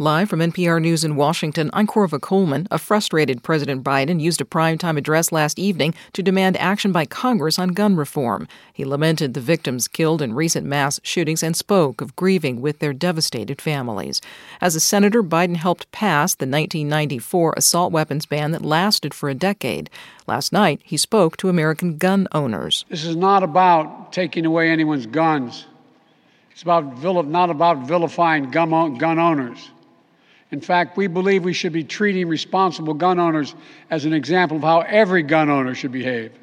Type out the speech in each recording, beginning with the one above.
Live from NPR News in Washington, I'm Corva Coleman. A frustrated President Biden used a primetime address last evening to demand action by Congress on gun reform. He lamented the victims killed in recent mass shootings and spoke of grieving with their devastated families. As a senator, Biden helped pass the 1994 assault weapons ban that lasted for a decade. Last night, he spoke to American gun owners. This is not about taking away anyone's guns. It's not about vilifying gun owners. In fact, we believe we should be treating responsible gun owners as an example of how every gun owner should behave.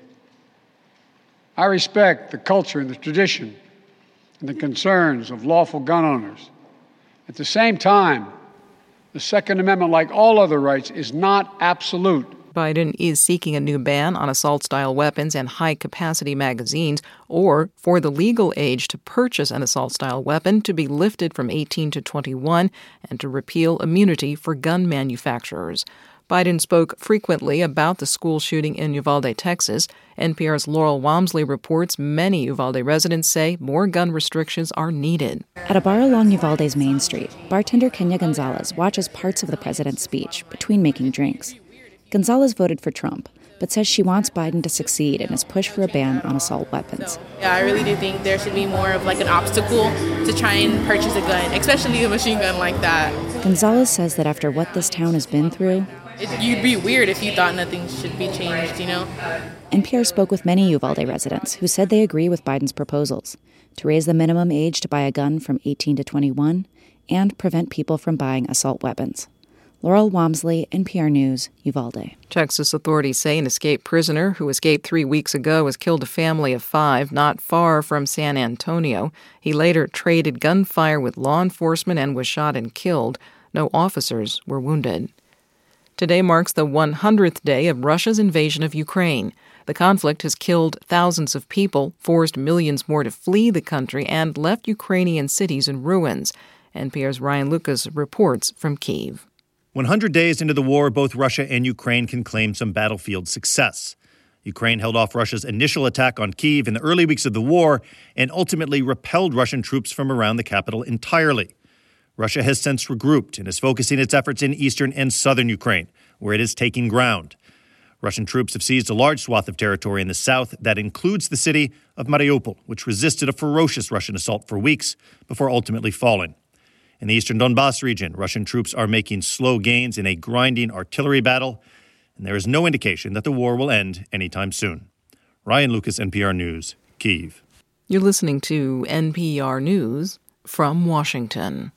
I respect the culture and the tradition and the concerns of lawful gun owners. At the same time, the Second Amendment, like all other rights, is not absolute. Biden is seeking a new ban on assault-style weapons and high-capacity magazines, or for the legal age to purchase an assault-style weapon to be lifted from 18 to 21, and to repeal immunity for gun manufacturers. Biden spoke frequently about the school shooting in Uvalde, Texas. NPR's Laurel Walmsley reports many Uvalde residents say more gun restrictions are needed. At a bar along Uvalde's Main Street, bartender Kenya Gonzalez watches parts of the president's speech between making drinks. Gonzalez voted for Trump, but says she wants Biden to succeed in his push for a ban on assault weapons. Yeah, I really do think there should be more of like an obstacle to try and purchase a gun, especially a machine gun like that. Gonzalez says that after what this town has been through, you'd be weird if you thought nothing should be changed, you know? NPR spoke with many Uvalde residents who said they agree with Biden's proposals to raise the minimum age to buy a gun from 18 to 21 and prevent people from buying assault weapons. Laurel Walmsley, NPR News, Uvalde. Texas authorities say an escaped prisoner who escaped 3 weeks ago has killed a family of 5 not far from San Antonio. He later traded gunfire with law enforcement and was shot and killed. No officers were wounded. Today marks the 100th day of Russia's invasion of Ukraine. The conflict has killed thousands of people, forced millions more to flee the country, and left Ukrainian cities in ruins. NPR's Ryan Lucas reports from Kyiv. 100 days into the war, both Russia and Ukraine can claim some battlefield success. Ukraine held off Russia's initial attack on Kyiv in the early weeks of the war and ultimately repelled Russian troops from around the capital entirely. Russia has since regrouped and is focusing its efforts in eastern and southern Ukraine, where it is taking ground. Russian troops have seized a large swath of territory in the south that includes the city of Mariupol, which resisted a ferocious Russian assault for weeks before ultimately falling. In the eastern Donbas region, Russian troops are making slow gains in a grinding artillery battle, and there is no indication that the war will end anytime soon. Ryan Lucas, NPR News, Kyiv. You're listening to NPR News from Washington.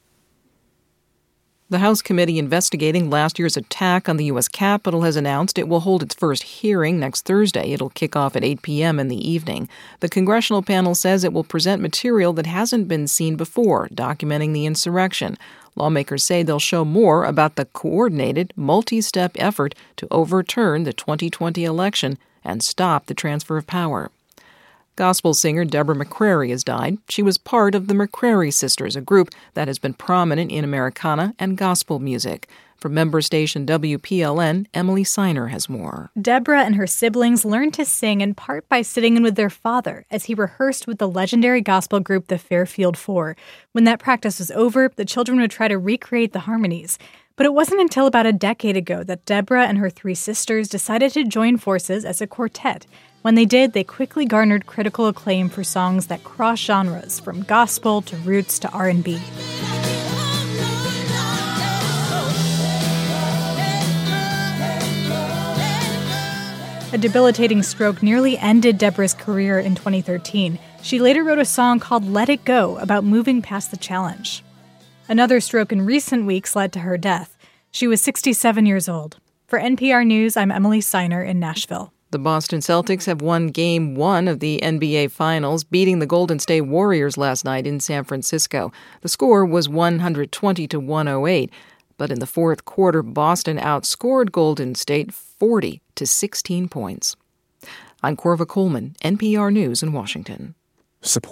The House committee investigating last year's attack on the U.S. Capitol has announced it will hold its first hearing next Thursday. It'll kick off at 8 p.m. in the evening. The congressional panel says it will present material that hasn't been seen before, documenting the insurrection. Lawmakers say they'll show more about the coordinated, multi-step effort to overturn the 2020 election and stop the transfer of power. Gospel singer Deborah McCrary has died. She was part of the McCrary Sisters, a group that has been prominent in Americana and gospel music. From member station WPLN, Emily Siner has more. Deborah and her siblings learned to sing in part by sitting in with their father as he rehearsed with the legendary gospel group the Fairfield Four. When that practice was over, the children would try to recreate the harmonies. But it wasn't until about a decade ago that Deborah and her 3 sisters decided to join forces as a quartet. When they did, they quickly garnered critical acclaim for songs that cross genres, from gospel to roots to R&B. A debilitating stroke nearly ended Deborah's career in 2013. She later wrote a song called Let It Go about moving past the challenge. Another stroke in recent weeks led to her death. She was 67 years old. For NPR News, I'm Emily Siner in Nashville. The Boston Celtics have won Game 1 of the NBA Finals, beating the Golden State Warriors last night in San Francisco. The score was 120-108, but in the fourth quarter, Boston outscored Golden State 40-16 points. I'm Corva Coleman, NPR News in Washington.